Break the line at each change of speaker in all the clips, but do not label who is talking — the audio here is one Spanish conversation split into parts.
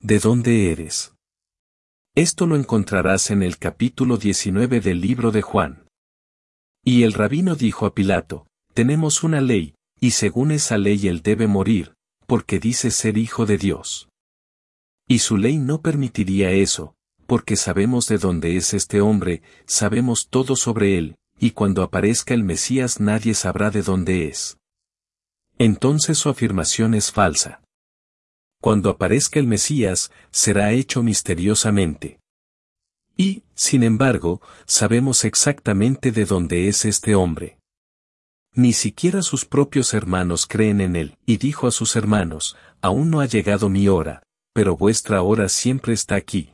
¿de dónde eres? Esto lo encontrarás en el capítulo 19 del libro de Juan. Y el rabino dijo a Pilato, tenemos una ley, y según esa ley él debe morir, porque dice ser hijo de Dios. Y su ley no permitiría eso, porque sabemos de dónde es este hombre, sabemos todo sobre él, y cuando aparezca el Mesías nadie sabrá de dónde es. Entonces su afirmación es falsa. Cuando aparezca el Mesías, será hecho misteriosamente. Y, sin embargo, sabemos exactamente de dónde es este hombre. Ni siquiera sus propios hermanos creen en él, y dijo a sus hermanos, aún no ha llegado mi hora, pero vuestra hora siempre está aquí.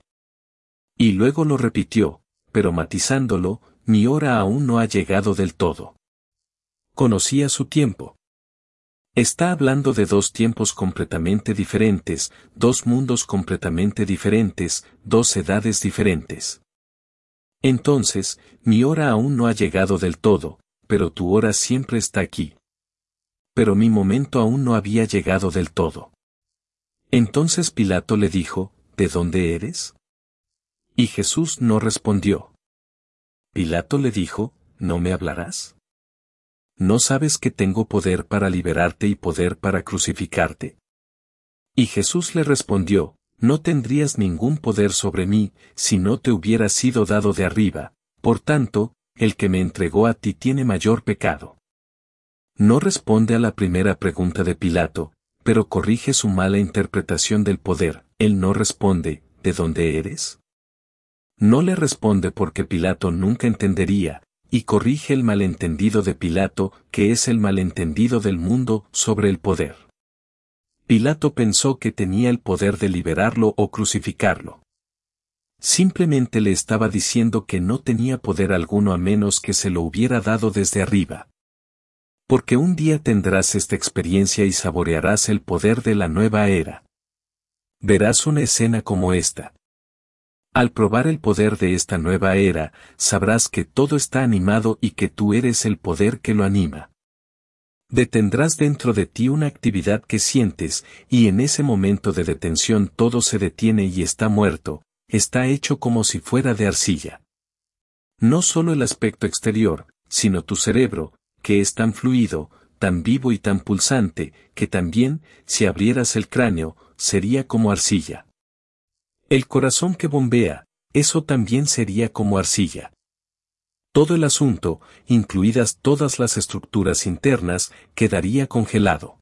Y luego lo repitió, pero matizándolo, mi hora aún no ha llegado del todo. Conocía su tiempo. Está hablando de dos tiempos completamente diferentes, dos mundos completamente diferentes, dos edades diferentes. Entonces, mi hora aún no ha llegado del todo, pero tu hora siempre está aquí. Pero mi momento aún no había llegado del todo. Entonces Pilato le dijo, ¿de dónde eres? Y Jesús no respondió. Pilato le dijo, ¿no me hablarás? ¿No sabes que tengo poder para liberarte y poder para crucificarte? Y Jesús le respondió, no tendrías ningún poder sobre mí, si no te hubiera sido dado de arriba, por tanto, el que me entregó a ti tiene mayor pecado. No responde a la primera pregunta de Pilato, pero corrige su mala interpretación del poder. Él no responde, ¿de dónde eres? No le responde porque Pilato nunca entendería, y corrige el malentendido de Pilato, que es el malentendido del mundo sobre el poder. Pilato pensó que tenía el poder de liberarlo o crucificarlo. Simplemente le estaba diciendo que no tenía poder alguno a menos que se lo hubiera dado desde arriba. Porque un día tendrás esta experiencia y saborearás el poder de la nueva era. Verás una escena como esta. Al probar el poder de esta nueva era, sabrás que todo está animado y que tú eres el poder que lo anima. Detendrás dentro de ti una actividad que sientes, y en ese momento de detención todo se detiene y está muerto, está hecho como si fuera de arcilla. No solo el aspecto exterior, sino tu cerebro, que es tan fluido, tan vivo y tan pulsante, que también, si abrieras el cráneo, sería como arcilla. El corazón que bombea, eso también sería como arcilla. Todo el asunto, incluidas todas las estructuras internas, quedaría congelado.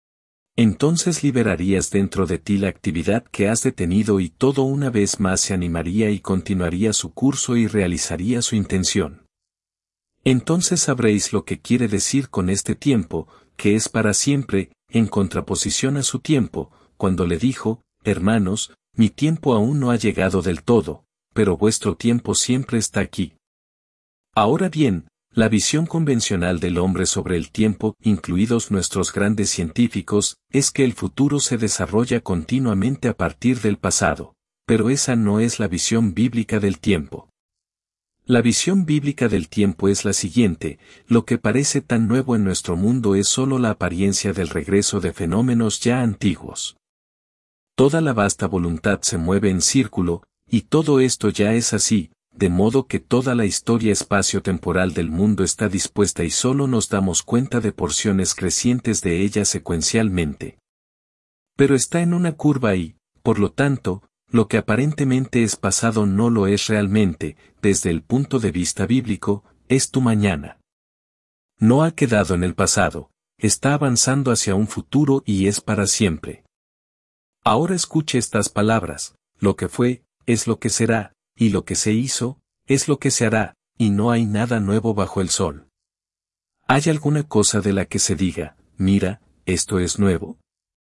Entonces liberarías dentro de ti la actividad que has detenido y todo una vez más se animaría y continuaría su curso y realizaría su intención. Entonces sabréis lo que quiere decir con este tiempo, que es para siempre, en contraposición a su tiempo, cuando le dijo, hermanos, mi tiempo aún no ha llegado del todo, pero vuestro tiempo siempre está aquí. Ahora bien, la visión convencional del hombre sobre el tiempo, incluidos nuestros grandes científicos, es que el futuro se desarrolla continuamente a partir del pasado, pero esa no es la visión bíblica del tiempo. La visión bíblica del tiempo es la siguiente: lo que parece tan nuevo en nuestro mundo es solo la apariencia del regreso de fenómenos ya antiguos. Toda la vasta voluntad se mueve en círculo, y todo esto ya es así, de modo que toda la historia espacio-temporal del mundo está dispuesta y solo nos damos cuenta de porciones crecientes de ella secuencialmente. Pero está en una curva y, por lo tanto, lo que aparentemente es pasado no lo es realmente, desde el punto de vista bíblico, es tu mañana. No ha quedado en el pasado, está avanzando hacia un futuro y es para siempre. Ahora escuche estas palabras: lo que fue, es lo que será, y lo que se hizo, es lo que se hará, y no hay nada nuevo bajo el sol. ¿Hay alguna cosa de la que se diga, mira, esto es nuevo?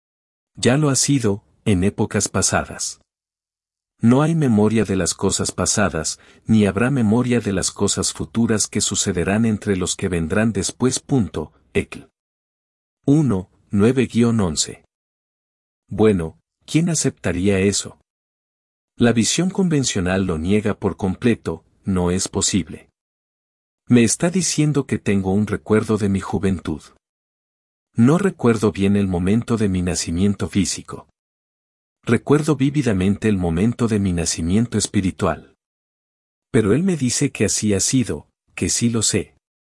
Ya lo ha sido, en épocas pasadas. No hay memoria de las cosas pasadas, ni habrá memoria de las cosas futuras que sucederán entre los que vendrán después. Ecl. 1, 9-11. Bueno, ¿quién aceptaría eso? La visión convencional lo niega por completo, no es posible. Me está diciendo que tengo un recuerdo de mi juventud. No recuerdo bien el momento de mi nacimiento físico. Recuerdo vívidamente el momento de mi nacimiento espiritual. Pero él me dice que así ha sido, que sí lo sé.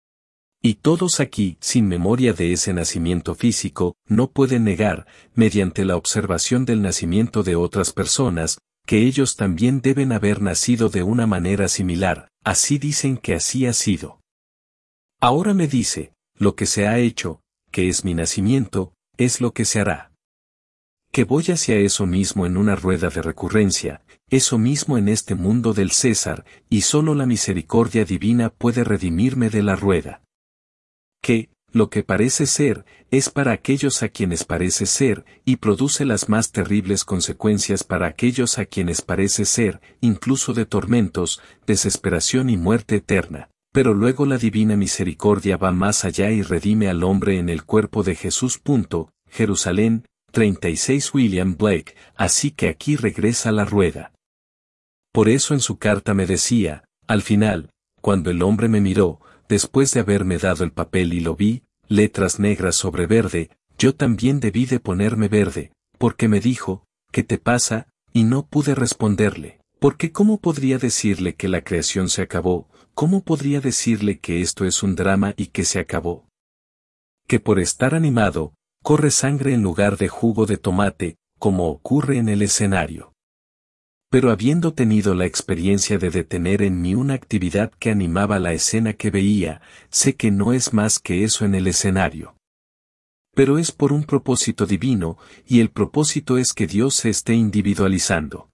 Y todos aquí, sin memoria de ese nacimiento físico, no pueden negar, mediante la observación del nacimiento de otras personas, que ellos también deben haber nacido de una manera similar, así dicen que así ha sido. Ahora me dice, lo que se ha hecho, que es mi nacimiento, es lo que se hará. Que voy hacia eso mismo en una rueda de recurrencia, eso mismo en este mundo del César, y solo la misericordia divina puede redimirme de la rueda. Que, lo que parece ser, es para aquellos a quienes parece ser, y produce las más terribles consecuencias para aquellos a quienes parece ser, incluso de tormentos, desesperación y muerte eterna. Pero luego la divina misericordia va más allá y redime al hombre en el cuerpo de Jesús. Jerusalén, 36 William Blake, así que aquí regresa la rueda. Por eso en su carta me decía, al final, cuando el hombre me miró, después de haberme dado el papel y lo vi, letras negras sobre verde, yo también debí de ponerme verde, porque me dijo, ¿qué te pasa? Y no pude responderle, porque ¿cómo podría decirle que la creación se acabó? ¿Cómo podría decirle que esto es un drama y que se acabó? Que por estar animado, corre sangre en lugar de jugo de tomate, como ocurre en el escenario. Pero habiendo tenido la experiencia de detener en mí una actividad que animaba la escena que veía, sé que no es más que eso en el escenario. Pero es por un propósito divino, y el propósito es que Dios se esté individualizando.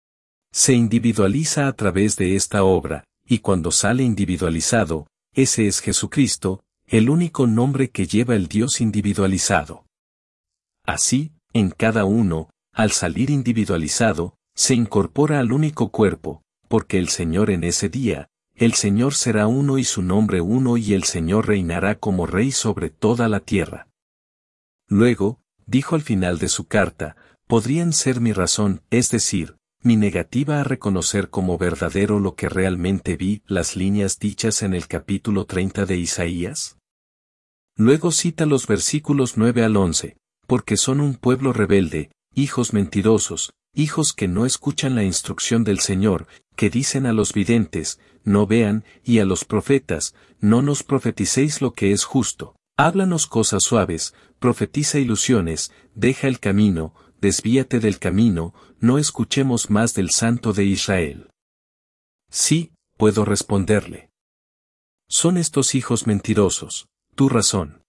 Se individualiza a través de esta obra, y cuando sale individualizado, ese es Jesucristo, el único nombre que lleva el Dios individualizado. Así, en cada uno, al salir individualizado, se incorpora al único cuerpo, porque el Señor en ese día, el Señor será uno y su nombre uno y el Señor reinará como Rey sobre toda la tierra. Luego, dijo al final de su carta, podrían ser mi razón, es decir, mi negativa a reconocer como verdadero lo que realmente vi, las líneas dichas en el capítulo 30 de Isaías. Luego cita los versículos 9 al 11, porque son un pueblo rebelde, hijos mentirosos, hijos que no escuchan la instrucción del Señor, que dicen a los videntes, no vean, y a los profetas, no nos profeticéis lo que es justo, háblanos cosas suaves, profetiza ilusiones, deja el camino, desvíate del camino, no escuchemos más del Santo de Israel. Sí, puedo responderle. Son estos hijos mentirosos, tu razón.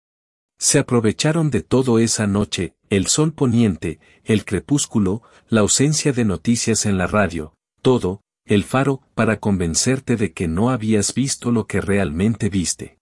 Se aprovecharon de todo esa noche, el sol poniente, el crepúsculo, la ausencia de noticias en la radio, todo, el faro, para convencerte de que no habías visto lo que realmente viste.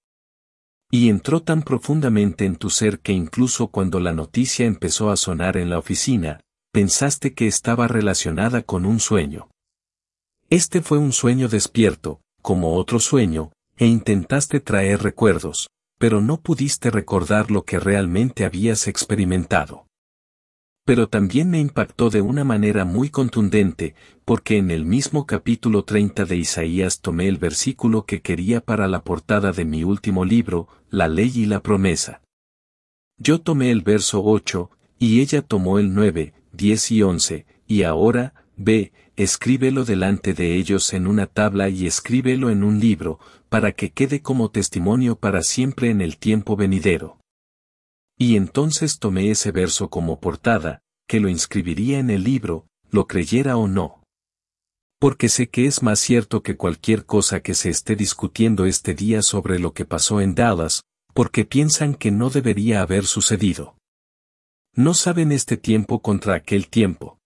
Y entró tan profundamente en tu ser que incluso cuando la noticia empezó a sonar en la oficina, pensaste que estaba relacionada con un sueño. Este fue un sueño despierto, como otro sueño, e intentaste traer recuerdos, pero no pudiste recordar lo que realmente habías experimentado. Pero también me impactó de una manera muy contundente, porque en el mismo capítulo 30 de Isaías tomé el versículo que quería para la portada de mi último libro, La Ley y la Promesa. Yo tomé el verso 8, y ella tomó el 9, 10 y 11, y ahora, ve, escríbelo delante de ellos en una tabla y escríbelo en un libro, para que quede como testimonio para siempre en el tiempo venidero. Y entonces tomé ese verso como portada, que lo inscribiría en el libro, lo creyera o no. Porque sé que es más cierto que cualquier cosa que se esté discutiendo este día sobre lo que pasó en Dallas, porque piensan que no debería haber sucedido. No saben este tiempo contra aquel tiempo.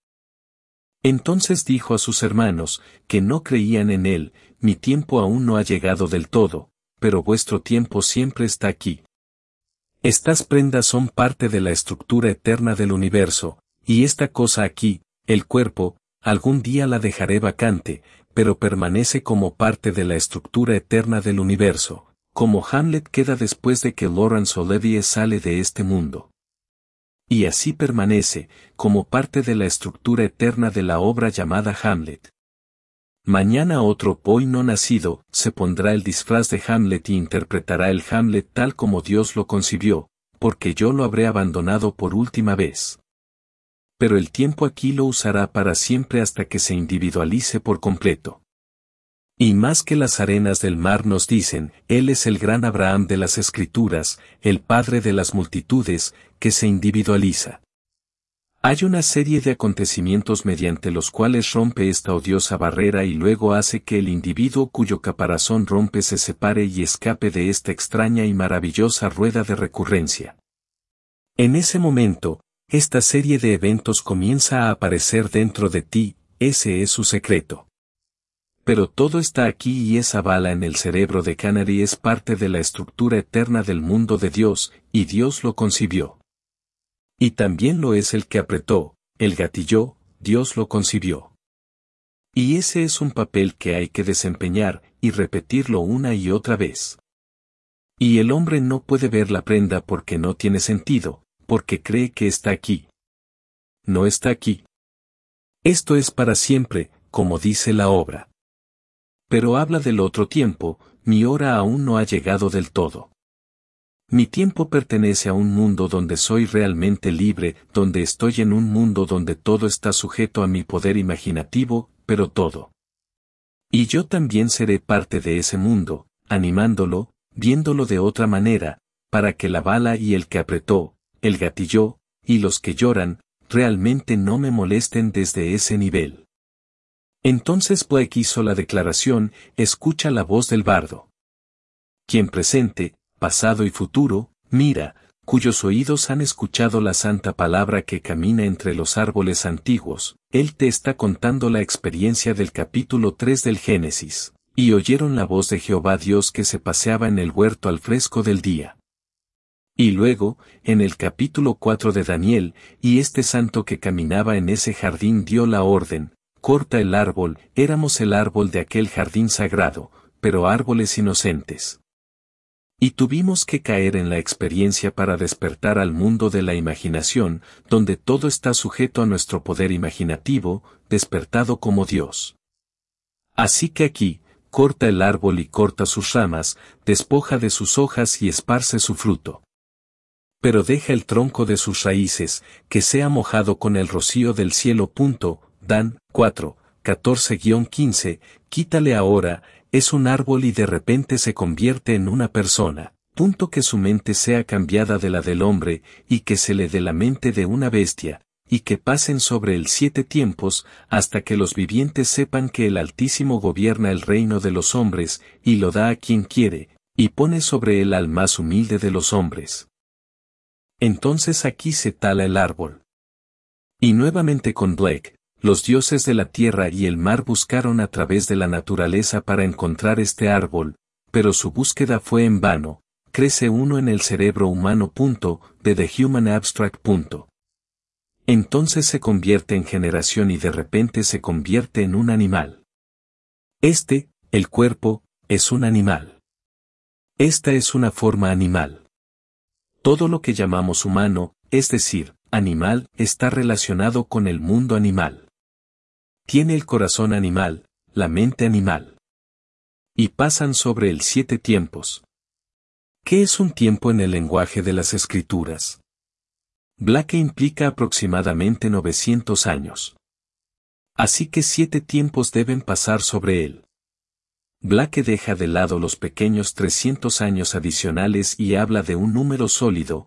Entonces dijo a sus hermanos, que no creían en él, mi tiempo aún no ha llegado del todo, pero vuestro tiempo siempre está aquí. Estas prendas son parte de la estructura eterna del universo, y esta cosa aquí, el cuerpo, algún día la dejaré vacante, pero permanece como parte de la estructura eterna del universo, como Hamlet queda después de que Laurence Olivier sale de este mundo. Y así permanece, como parte de la estructura eterna de la obra llamada Hamlet. Mañana otro hoy no nacido, se pondrá el disfraz de Hamlet y interpretará el Hamlet tal como Dios lo concibió, porque yo lo habré abandonado por última vez. Pero el tiempo aquí lo usará para siempre hasta que se individualice por completo. Y más que las arenas del mar nos dicen, Él es el gran Abraham de las Escrituras, el Padre de las multitudes, que se individualiza. Hay una serie de acontecimientos mediante los cuales rompe esta odiosa barrera y luego hace que el individuo cuyo caparazón rompe se separe y escape de esta extraña y maravillosa rueda de recurrencia. En ese momento, esta serie de eventos comienza a aparecer dentro de ti, ese es su secreto. Pero todo está aquí y esa bala en el cerebro de Canary es parte de la estructura eterna del mundo de Dios, y Dios lo concibió. Y también lo es el que apretó, el gatilló, Dios lo concibió. Y ese es un papel que hay que desempeñar, y repetirlo una y otra vez. Y el hombre no puede ver la prenda porque no tiene sentido, porque cree que está aquí. No está aquí. Esto es para siempre, como dice la obra. Pero habla del otro tiempo, mi hora aún no ha llegado del todo. Mi tiempo pertenece a un mundo donde soy realmente libre, donde estoy en un mundo donde todo está sujeto a mi poder imaginativo, pero todo. Y yo también seré parte de ese mundo, animándolo, viéndolo de otra manera, para que la bala y el que apretó, el gatilló, y los que lloran, realmente no me molesten desde ese nivel. Entonces Blake hizo la declaración, escucha la voz del bardo. Quien presente, pasado y futuro, mira, cuyos oídos han escuchado la santa palabra que camina entre los árboles antiguos, él te está contando la experiencia del capítulo 3 del Génesis, y oyeron la voz de Jehová Dios que se paseaba en el huerto al fresco del día. Y luego, en el capítulo 4 de Daniel, y este santo que caminaba en ese jardín dio la orden, corta el árbol, éramos el árbol de aquel jardín sagrado, pero árboles inocentes. Y tuvimos que caer en la experiencia para despertar al mundo de la imaginación, donde todo está sujeto a nuestro poder imaginativo, despertado como Dios. Así que aquí, corta el árbol y corta sus ramas, despoja de sus hojas y esparce su fruto. Pero deja el tronco de sus raíces, que sea mojado con el rocío del cielo. Dan 4, 14-15, quítale ahora, es un árbol y de repente se convierte en una persona. Que su mente sea cambiada de la del hombre, y que se le dé la mente de una bestia, y que pasen sobre él 7 tiempos, hasta que los vivientes sepan que el Altísimo gobierna el reino de los hombres, y lo da a quien quiere, y pone sobre él al más humilde de los hombres. Entonces aquí se tala el árbol. Y nuevamente con Blake, los dioses de la tierra y el mar buscaron a través de la naturaleza para encontrar este árbol, pero su búsqueda fue en vano, crece uno en el cerebro humano. De The Human Abstract. Entonces se convierte en generación y de repente se convierte en un animal. El cuerpo, es un animal. Esta es una forma animal. Todo lo que llamamos humano, es decir, animal, está relacionado con el mundo animal. Tiene el corazón animal, la mente animal. Y pasan sobre él 7 tiempos. ¿Qué es un tiempo en el lenguaje de las Escrituras? Blake implica aproximadamente 900 años. Así que 7 tiempos deben pasar sobre él. Blake deja de lado los pequeños 300 años adicionales y habla de un número sólido,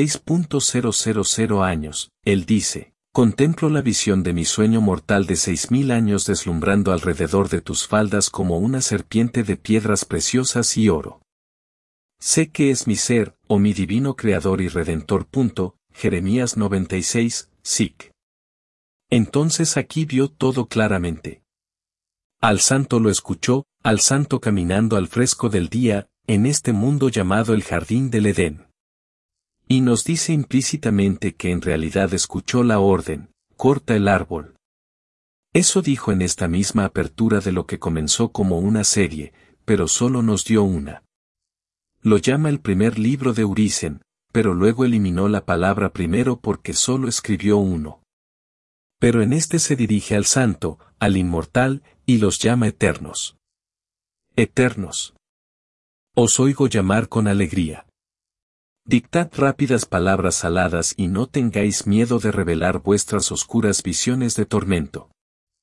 6.000 años. Él dice, contemplo la visión de mi sueño mortal de 6.000 años deslumbrando alrededor de tus faldas como una serpiente de piedras preciosas y oro. Sé que es mi ser, o mi divino creador y redentor. Jeremías 96, Sic. Entonces aquí vio todo claramente. Al santo lo escuchó, al santo caminando al fresco del día, en este mundo llamado el Jardín del Edén. Y nos dice implícitamente que en realidad escuchó la orden, corta el árbol. Eso dijo en esta misma apertura de lo que comenzó como una serie, pero solo nos dio una. Lo llama el primer libro de Urizen, pero luego eliminó la palabra primero porque solo escribió uno. Pero en este se dirige al santo, al inmortal, y los llama eternos. Eternos. Os oigo llamar con alegría. Dictad rápidas palabras saladas y no tengáis miedo de revelar vuestras oscuras visiones de tormento.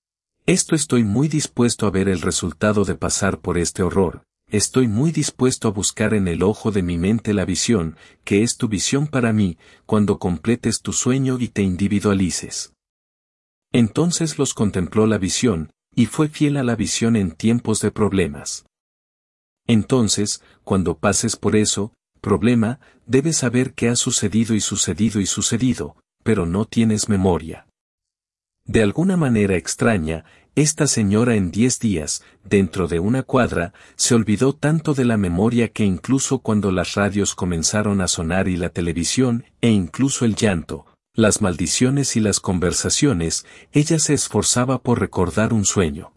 Estoy muy dispuesto a ver el resultado de pasar por este horror, estoy muy dispuesto a buscar en el ojo de mi mente la visión, que es tu visión para mí, cuando completes tu sueño y te individualices. Entonces los contempló la visión, y fue fiel a la visión en tiempos de problemas. Entonces, cuando pases por eso, problema, debes saber que ha sucedido y sucedido y sucedido, pero no tienes memoria. De alguna manera extraña, esta señora en 10 días, dentro de una cuadra, se olvidó tanto de la memoria que incluso cuando las radios comenzaron a sonar y la televisión, e incluso el llanto, las maldiciones y las conversaciones, ella se esforzaba por recordar un sueño.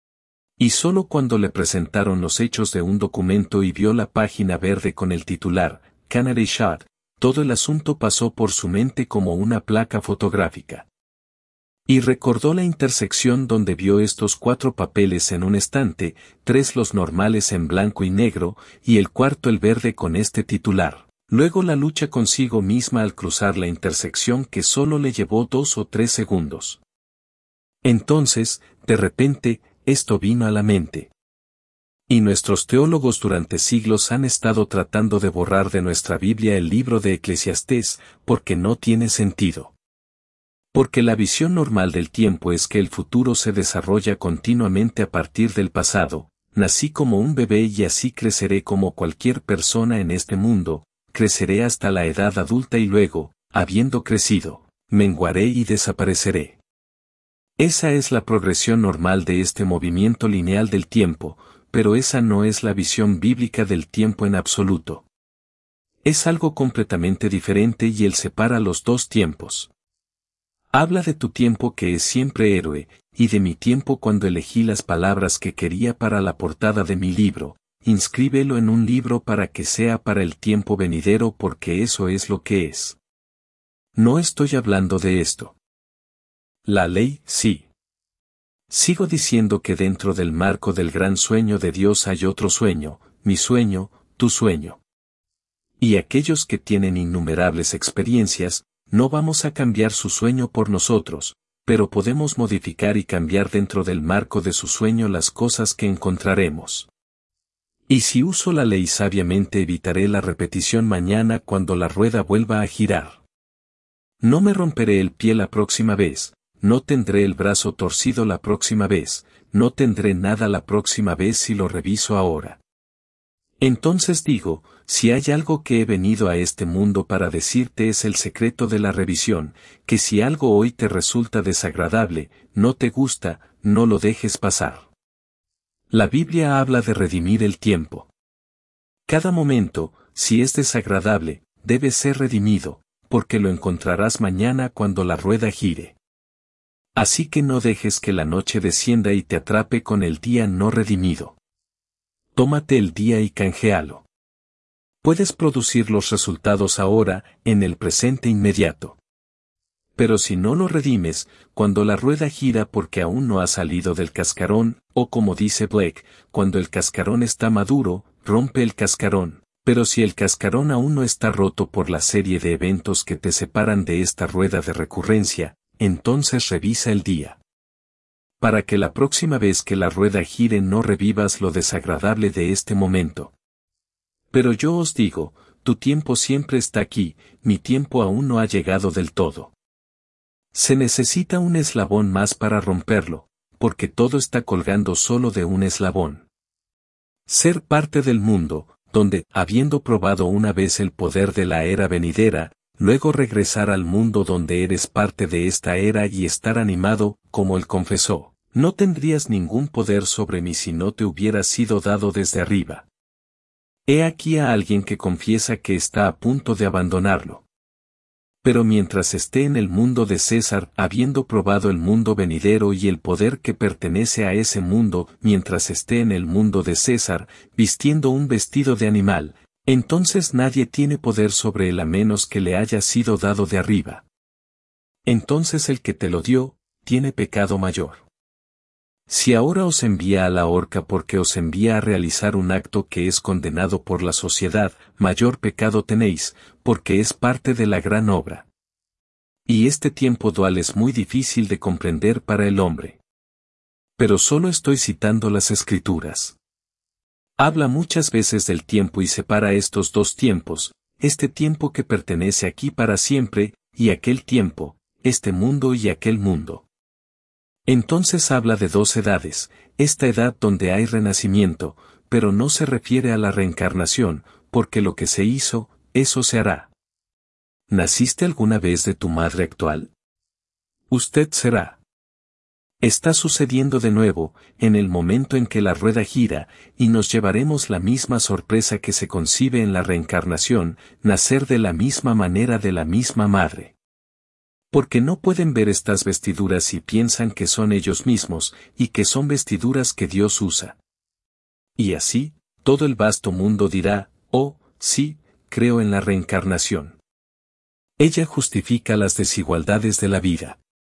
Y solo cuando le presentaron los hechos de un documento y vio la página verde con el titular, Canary Shot, todo el asunto pasó por su mente como una placa fotográfica. Y recordó la intersección donde vio estos 4 papeles en un estante, 3 los normales en blanco y negro, y el cuarto el verde con este titular. Luego la lucha consigo misma al cruzar la intersección que solo le llevó 2 o 3 segundos. Entonces, de repente, esto vino a la mente. Y nuestros teólogos durante siglos han estado tratando de borrar de nuestra Biblia el libro de Eclesiastés, porque no tiene sentido. Porque la visión normal del tiempo es que el futuro se desarrolla continuamente a partir del pasado, nací como un bebé y así creceré como cualquier persona en este mundo, creceré hasta la edad adulta y luego, habiendo crecido, menguaré y desapareceré. Esa es la progresión normal de este movimiento lineal del tiempo, pero esa no es la visión bíblica del tiempo en absoluto. Es algo completamente diferente y él separa los 2 tiempos. Habla de tu tiempo que es siempre héroe, y de mi tiempo cuando elegí las palabras que quería para la portada de mi libro, inscríbelo en un libro para que sea para el tiempo venidero porque eso es lo que es. No estoy hablando de esto. La ley, sí. Sigo diciendo que dentro del marco del gran sueño de Dios hay otro sueño, mi sueño, tu sueño. Y aquellos que tienen innumerables experiencias, no vamos a cambiar su sueño por nosotros, pero podemos modificar y cambiar dentro del marco de su sueño las cosas que encontraremos. Y si uso la ley sabiamente evitaré la repetición mañana cuando la rueda vuelva a girar. No me romperé el pie la próxima vez, no tendré el brazo torcido la próxima vez, no tendré nada la próxima vez si lo reviso ahora. Entonces digo, si hay algo que he venido a este mundo para decirte es el secreto de la revisión, que si algo hoy te resulta desagradable, no te gusta, no lo dejes pasar. La Biblia habla de redimir el tiempo. Cada momento, si es desagradable, debe ser redimido, porque lo encontrarás mañana cuando la rueda gire. Así que no dejes que la noche descienda y te atrape con el día no redimido. Tómate el día y canjealo. Puedes producir los resultados ahora, en el presente inmediato. Pero si no lo redimes, cuando la rueda gira porque aún no ha salido del cascarón, o como dice Blake, cuando el cascarón está maduro, rompe el cascarón. Pero si el cascarón aún no está roto por la serie de eventos que te separan de esta rueda de recurrencia, entonces revisa el día. Para que la próxima vez que la rueda gire no revivas lo desagradable de este momento. Pero yo os digo, tu tiempo siempre está aquí, mi tiempo aún no ha llegado del todo. Se necesita un eslabón más para romperlo, porque todo está colgando solo de un eslabón. Ser parte del mundo, donde, habiendo probado una vez el poder de la era venidera, luego regresar al mundo donde eres parte de esta era y estar animado, como él confesó. No tendrías ningún poder sobre mí si no te hubiera sido dado desde arriba. He aquí a alguien que confiesa que está a punto de abandonarlo. Pero mientras esté en el mundo de César, habiendo probado el mundo venidero y el poder que pertenece a ese mundo, mientras esté en el mundo de César, vistiendo un vestido de animal, entonces nadie tiene poder sobre él a menos que le haya sido dado de arriba. Entonces el que te lo dio, tiene pecado mayor. Si ahora os envía a la horca porque os envía a realizar un acto que es condenado por la sociedad, mayor pecado tenéis, porque es parte de la gran obra. Y este tiempo dual es muy difícil de comprender para el hombre. Pero solo estoy citando las Escrituras. Habla muchas veces del tiempo y separa estos dos tiempos, este tiempo que pertenece aquí para siempre, y aquel tiempo, este mundo y aquel mundo. Entonces habla de dos edades, esta edad donde hay renacimiento, pero no se refiere a la reencarnación, porque lo que se hizo, eso se hará. ¿Naciste alguna vez de tu madre actual? Usted será. Está sucediendo de nuevo, en el momento en que la rueda gira, y nos llevaremos la misma sorpresa que se concibe en la reencarnación, nacer de la misma manera de la misma madre. Porque no pueden ver estas vestiduras y piensan que son ellos mismos, y que son vestiduras que Dios usa. Y así, todo el vasto mundo dirá, oh, sí, creo en la reencarnación. Ella justifica las desigualdades de la vida.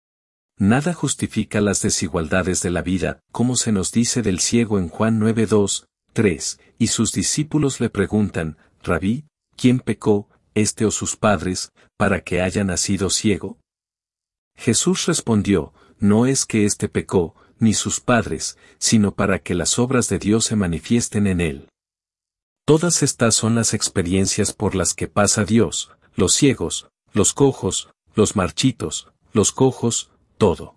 Nada justifica las desigualdades de la vida, como se nos dice del ciego en Juan 9:2, 3, y sus discípulos le preguntan, Rabí, ¿quién pecó, este o sus padres, para que haya nacido ciego? Jesús respondió, no es que éste pecó, ni sus padres, sino para que las obras de Dios se manifiesten en él. Todas estas son las experiencias por las que pasa Dios, los ciegos, los cojos, los marchitos, los cojos, todo.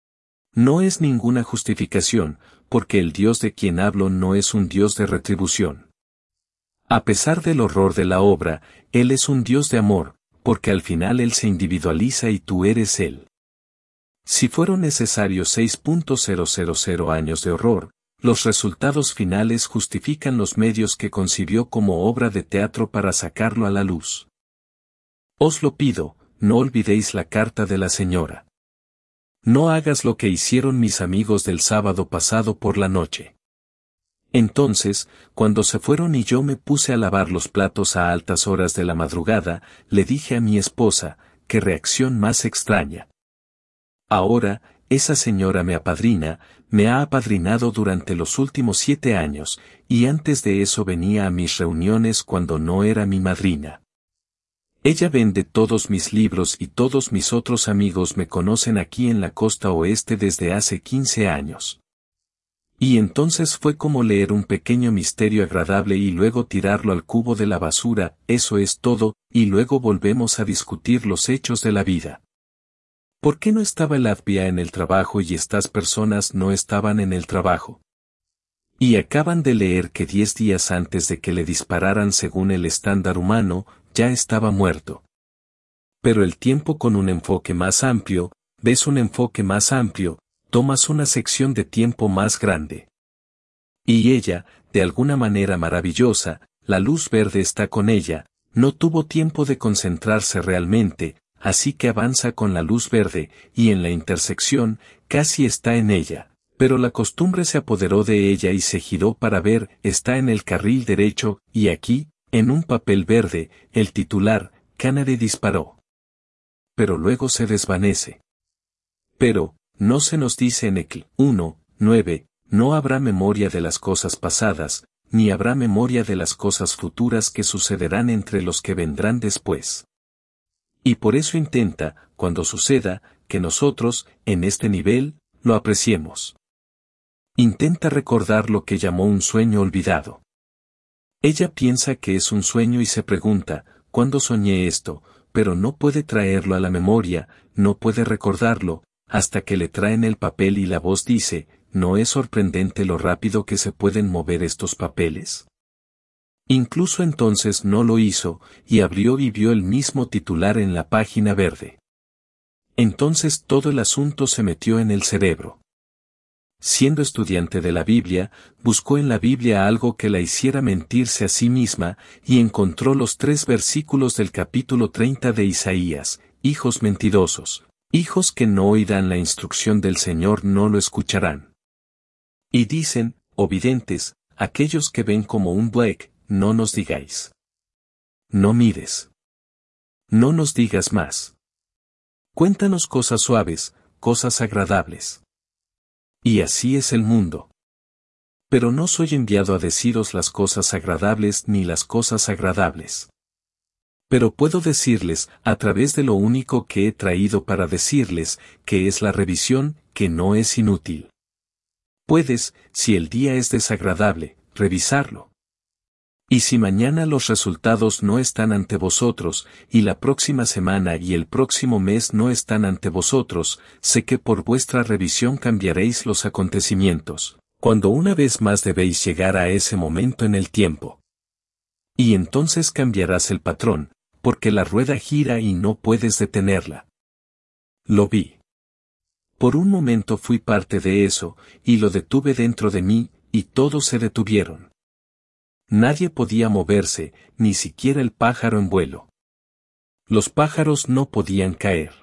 No es ninguna justificación, porque el Dios de quien hablo no es un Dios de retribución. A pesar del horror de la obra, Él es un Dios de amor, porque al final Él se individualiza y tú eres Él. Si fueron necesarios 6,000 años de horror, los resultados finales justifican los medios que concibió como obra de teatro para sacarlo a la luz. Os lo pido, no olvidéis la carta de la señora. No hagas lo que hicieron mis amigos del sábado pasado por la noche. Entonces, cuando se fueron y yo me puse a lavar los platos a altas horas de la madrugada, le dije a mi esposa, qué reacción más extraña. Ahora, esa señora me ha apadrinado durante los últimos 7 años, y antes de eso venía a mis reuniones cuando no era mi madrina. Ella vende todos mis libros y todos mis otros amigos me conocen aquí en la costa oeste desde hace 15 años. Y entonces fue como leer un pequeño misterio agradable y luego tirarlo al cubo de la basura, eso es todo, y luego volvemos a discutir los hechos de la vida. ¿Por qué no estaba el Advia en el trabajo y estas personas no estaban en el trabajo? Y acaban de leer que 10 días antes de que le dispararan según el estándar humano, ya estaba muerto. Pero el tiempo con un enfoque más amplio, ves un enfoque más amplio, tomas una sección de tiempo más grande. Y ella, de alguna manera maravillosa, la luz verde está con ella, no tuvo tiempo de concentrarse realmente, así que avanza con la luz verde, y en la intersección, casi está en ella. Pero la costumbre se apoderó de ella y se giró para ver, está en el carril derecho, y aquí, en un papel verde, el titular, Kennedy disparó. Pero luego se desvanece. Pero, no se nos dice en Ecl. 1:9, no habrá memoria de las cosas pasadas, ni habrá memoria de las cosas futuras que sucederán entre los que vendrán después. Y por eso intenta, cuando suceda, que nosotros, en este nivel, lo apreciemos. Intenta recordar lo que llamó un sueño olvidado. Ella piensa que es un sueño y se pregunta, ¿cuándo soñé esto? Pero no puede traerlo a la memoria, no puede recordarlo, hasta que le traen el papel y la voz dice, ¿no es sorprendente lo rápido que se pueden mover estos papeles? Incluso entonces no lo hizo, y abrió y vio el mismo titular en la página verde. Entonces todo el asunto se metió en el cerebro. Siendo estudiante de la Biblia, buscó en la Biblia algo que la hiciera mentirse a sí misma, y encontró los 3 versículos del capítulo 30 de Isaías, hijos mentirosos, hijos que no oirán la instrucción del Señor no lo escucharán. Y dicen, oh videntes, aquellos que ven como un buey, no nos digáis. No mires. No nos digas más. Cuéntanos cosas suaves, cosas agradables. Y así es el mundo. Pero no soy enviado a deciros las cosas agradables ni las cosas agradables. Pero puedo decirles, a través de lo único que he traído para decirles, que es la revisión, que no es inútil. Puedes, si el día es desagradable, revisarlo. Y si mañana los resultados no están ante vosotros, y la próxima semana y el próximo mes no están ante vosotros, sé que por vuestra revisión cambiaréis los acontecimientos, cuando una vez más debéis llegar a ese momento en el tiempo. Y entonces cambiarás el patrón, porque la rueda gira y no puedes detenerla. Lo vi. Por un momento fui parte de eso, y lo detuve dentro de mí, y todos se detuvieron. Nadie podía moverse, ni siquiera el pájaro en vuelo. Los pájaros no podían caer.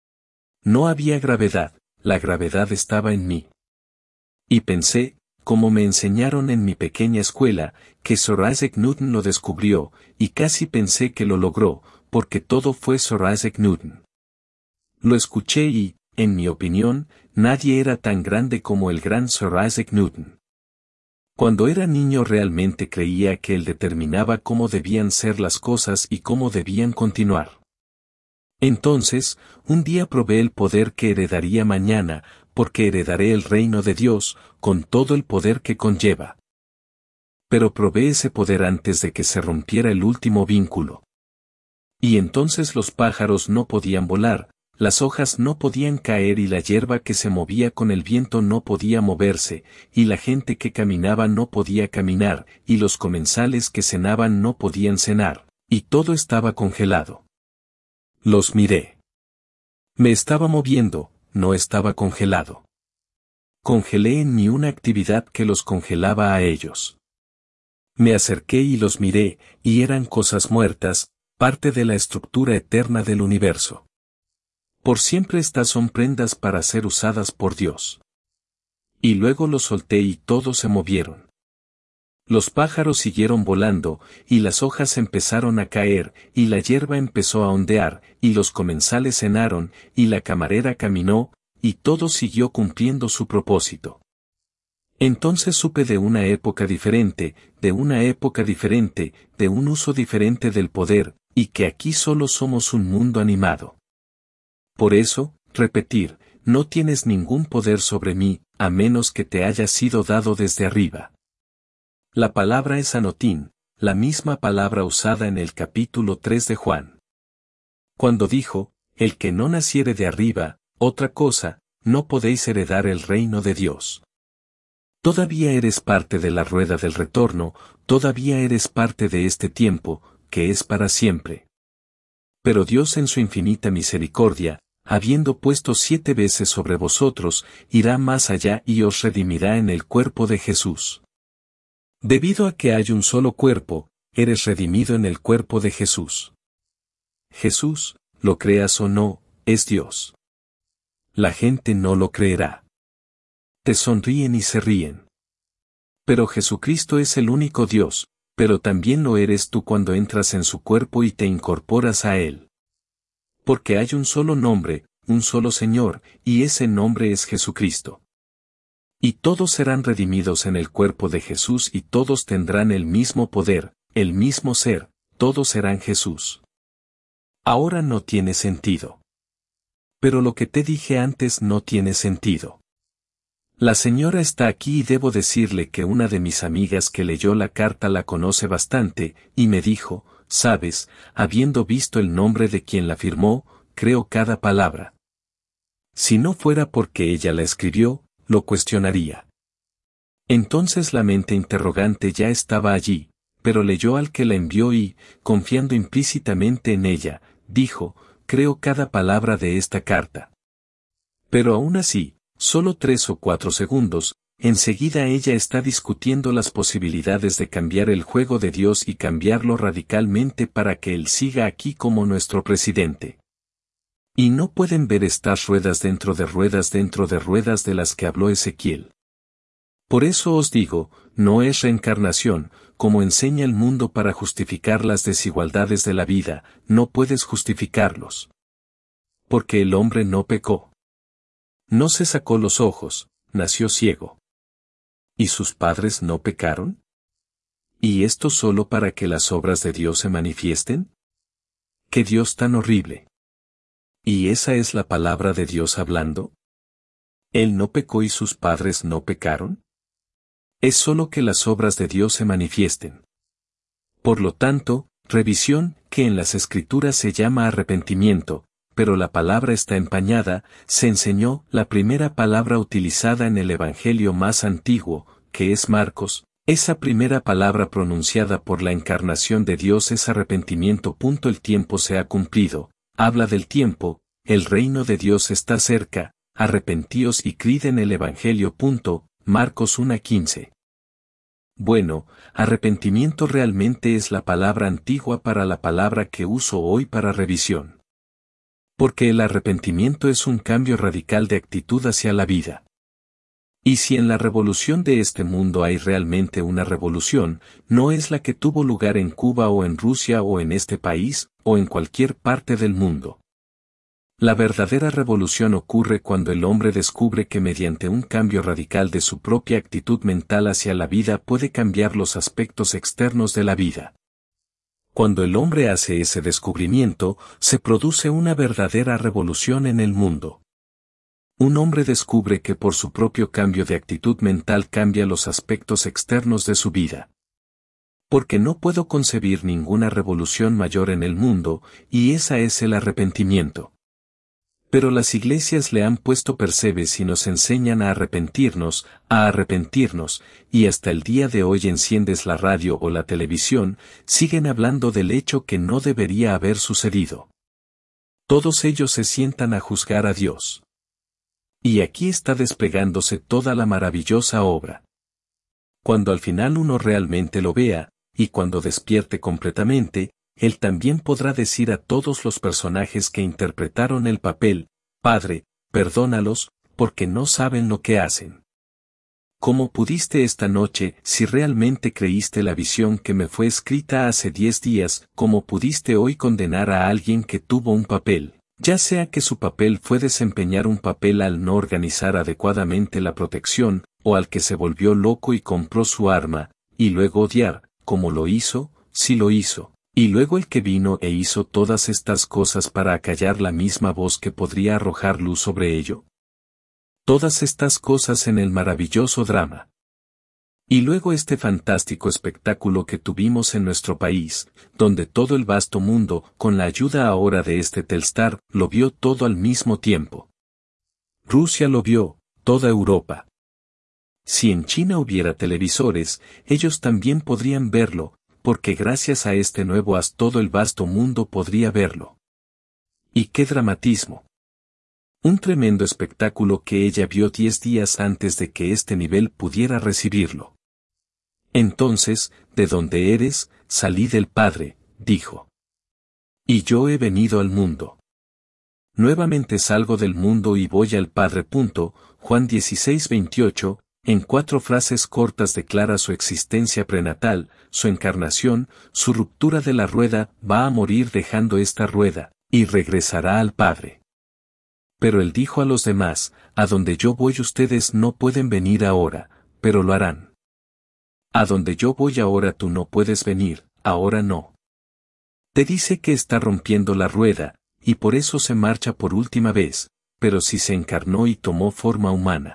No había gravedad, la gravedad estaba en mí. Y pensé, como me enseñaron en mi pequeña escuela, que Sir Isaac Newton lo descubrió, y casi pensé que lo logró, porque todo fue Sir Isaac Newton. Lo escuché y, en mi opinión, nadie era tan grande como el gran Sir Isaac Newton. Cuando era niño realmente creía que él determinaba cómo debían ser las cosas y cómo debían continuar. Entonces, un día probé el poder que heredaría mañana, porque heredaré el reino de Dios, con todo el poder que conlleva. Pero probé ese poder antes de que se rompiera el último vínculo. Y entonces los pájaros no podían volar, las hojas no podían caer y la hierba que se movía con el viento no podía moverse, y la gente que caminaba no podía caminar, y los comensales que cenaban no podían cenar, y todo estaba congelado. Los miré. Me estaba moviendo, no estaba congelado. Congelé en mí una actividad que los congelaba a ellos. Me acerqué y los miré, y eran cosas muertas, parte de la estructura eterna del universo. Por siempre estas son prendas para ser usadas por Dios. Y luego los solté y todos se movieron. Los pájaros siguieron volando, y las hojas empezaron a caer, y la hierba empezó a ondear, y los comensales cenaron, y la camarera caminó, y todo siguió cumpliendo su propósito. Entonces supe de una época diferente, de un uso diferente del poder, y que aquí solo somos un mundo animado. Por eso, repetir, no tienes ningún poder sobre mí, a menos que te haya sido dado desde arriba. La palabra es anotín, la misma palabra usada en el capítulo 3 de Juan. Cuando dijo, el que no naciere de arriba, otra cosa, no podéis heredar el reino de Dios. Todavía eres parte de la rueda del retorno, todavía eres parte de este tiempo, que es para siempre. Pero Dios en su infinita misericordia, habiendo puesto 7 veces sobre vosotros, irá más allá y os redimirá en el cuerpo de Jesús. Debido a que hay un solo cuerpo, eres redimido en el cuerpo de Jesús. Jesús, lo creas o no, es Dios. La gente no lo creerá. Te sonríen y se ríen. Pero Jesucristo es el único Dios, pero también lo eres tú cuando entras en su cuerpo y te incorporas a Él. Porque hay un solo nombre, un solo Señor, y ese nombre es Jesucristo. Y todos serán redimidos en el cuerpo de Jesús y todos tendrán el mismo poder, el mismo ser, todos serán Jesús. Ahora no tiene sentido. Pero lo que te dije antes no tiene sentido. La señora está aquí y debo decirle que una de mis amigas que leyó la carta la conoce bastante, y me dijo, sabes, habiendo visto el nombre de quien la firmó, creo cada palabra. Si no fuera porque ella la escribió, lo cuestionaría. Entonces la mente interrogante ya estaba allí, pero leyó al que la envió y, confiando implícitamente en ella, dijo, creo cada palabra de esta carta. Pero aún así, solo 3 o 4 segundos, enseguida ella está discutiendo las posibilidades de cambiar el juego de Dios y cambiarlo radicalmente para que Él siga aquí como nuestro presidente. Y no pueden ver estas ruedas dentro de ruedas de las que habló Ezequiel. Por eso os digo, no es reencarnación, como enseña el mundo para justificar las desigualdades de la vida, no puedes justificarlos. Porque el hombre no pecó. No se sacó los ojos, nació ciego. ¿Y sus padres no pecaron? ¿Y esto solo para que las obras de Dios se manifiesten? ¡Qué Dios tan horrible! ¿Y esa es la palabra de Dios hablando? ¿Él no pecó y sus padres no pecaron? Es solo que las obras de Dios se manifiesten. Por lo tanto, revisión, que en las Escrituras se llama arrepentimiento, pero la palabra está empañada, se enseñó la primera palabra utilizada en el Evangelio más antiguo, que es Marcos. Esa primera palabra pronunciada por la encarnación de Dios es arrepentimiento. El tiempo se ha cumplido, habla del tiempo, el reino de Dios está cerca, arrepentíos y creed en el Evangelio. Marcos 1:15. Bueno, arrepentimiento realmente es la palabra antigua para la palabra que uso hoy para revisión. Porque el arrepentimiento es un cambio radical de actitud hacia la vida. Y si en la revolución de este mundo hay realmente una revolución, no es la que tuvo lugar en Cuba o en Rusia o en este país, o en cualquier parte del mundo. La verdadera revolución ocurre cuando el hombre descubre que mediante un cambio radical de su propia actitud mental hacia la vida puede cambiar los aspectos externos de la vida. Cuando el hombre hace ese descubrimiento, se produce una verdadera revolución en el mundo. Un hombre descubre que por su propio cambio de actitud mental cambia los aspectos externos de su vida. Porque no puedo concebir ninguna revolución mayor en el mundo, y esa es el arrepentimiento. Pero las iglesias le han puesto percebes y nos enseñan a arrepentirnos, y hasta el día de hoy enciendes la radio o la televisión, siguen hablando del hecho que no debería haber sucedido. Todos ellos se sientan a juzgar a Dios. Y aquí está desplegándose toda la maravillosa obra. Cuando al final uno realmente lo vea, y cuando despierte completamente, él también podrá decir a todos los personajes que interpretaron el papel: Padre, perdónalos, porque no saben lo que hacen. ¿Cómo pudiste esta noche, si realmente creíste la visión que me fue escrita hace 10 días, cómo pudiste hoy condenar a alguien que tuvo un papel? Ya sea que su papel fue desempeñar un papel al no organizar adecuadamente la protección, o al que se volvió loco y compró su arma, y luego odiar, como lo hizo, si lo hizo, y luego el que vino e hizo todas estas cosas para acallar la misma voz que podría arrojar luz sobre ello. Todas estas cosas en el maravilloso drama. Y luego este fantástico espectáculo que tuvimos en nuestro país, donde todo el vasto mundo, con la ayuda ahora de este Telstar, lo vio todo al mismo tiempo. Rusia lo vio, toda Europa. Si en China hubiera televisores, ellos también podrían verlo, porque gracias a este nuevo haz todo el vasto mundo podría verlo. ¡Y qué dramatismo! Un tremendo espectáculo que ella vio 10 días antes de que este nivel pudiera recibirlo. Entonces, de donde eres, salí del Padre, dijo. Y yo he venido al mundo. Nuevamente salgo del mundo y voy al Padre. Juan 16:28, en 4 frases cortas declara su existencia prenatal, su encarnación, su ruptura de la rueda, va a morir dejando esta rueda, y regresará al Padre. Pero él dijo a los demás: a donde yo voy ustedes no pueden venir ahora, pero lo harán. A donde yo voy ahora tú no puedes venir, ahora no. Te dice que está rompiendo la rueda, y por eso se marcha por última vez, pero si se encarnó y tomó forma humana.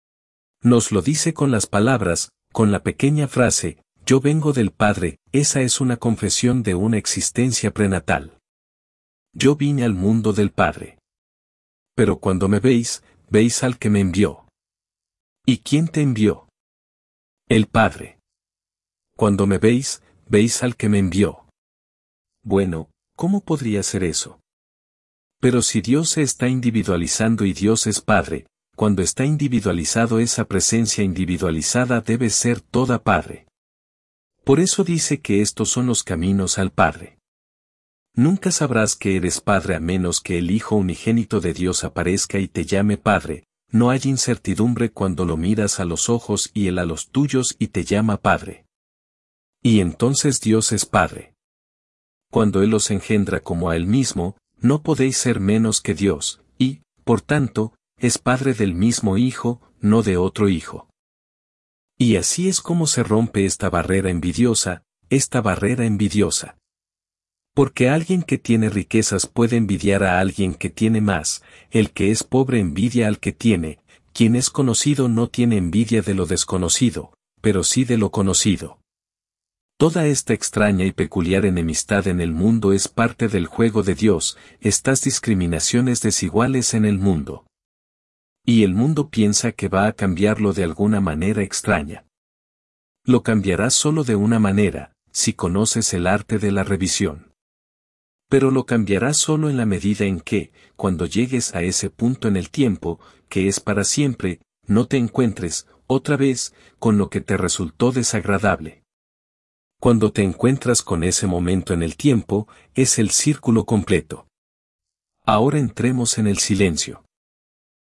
Nos lo dice con las palabras, con la pequeña frase: yo vengo del Padre. Esa es una confesión de una existencia prenatal. Yo vine al mundo del Padre. Pero cuando me veis, veis al que me envió. ¿Y quién te envió? El Padre. Cuando me veis, veis al que me envió. Bueno, ¿cómo podría ser eso? Pero si Dios se está individualizando y Dios es Padre, cuando está individualizado esa presencia individualizada debe ser toda Padre. Por eso dice que estos son los caminos al Padre. Nunca sabrás que eres Padre a menos que el Hijo unigénito de Dios aparezca y te llame Padre. No hay incertidumbre cuando lo miras a los ojos y Él a los tuyos y te llama Padre. Y entonces Dios es Padre. Cuando Él os engendra como a Él mismo, no podéis ser menos que Dios, y, por tanto, es Padre del mismo Hijo, no de otro Hijo. Y así es como se rompe esta barrera envidiosa, Porque alguien que tiene riquezas puede envidiar a alguien que tiene más, el que es pobre envidia al que tiene, quien es conocido no tiene envidia de lo desconocido, pero sí de lo conocido. Toda esta extraña y peculiar enemistad en el mundo es parte del juego de Dios, estas discriminaciones desiguales en el mundo. Y el mundo piensa que va a cambiarlo de alguna manera extraña. Lo cambiará solo de una manera, si conoces el arte de la revisión. Pero lo cambiará solo en la medida en que, cuando llegues a ese punto en el tiempo, que es para siempre, no te encuentres, otra vez, con lo que te resultó desagradable. Cuando te encuentras con ese momento en el tiempo, es el círculo completo. Ahora entremos en el silencio.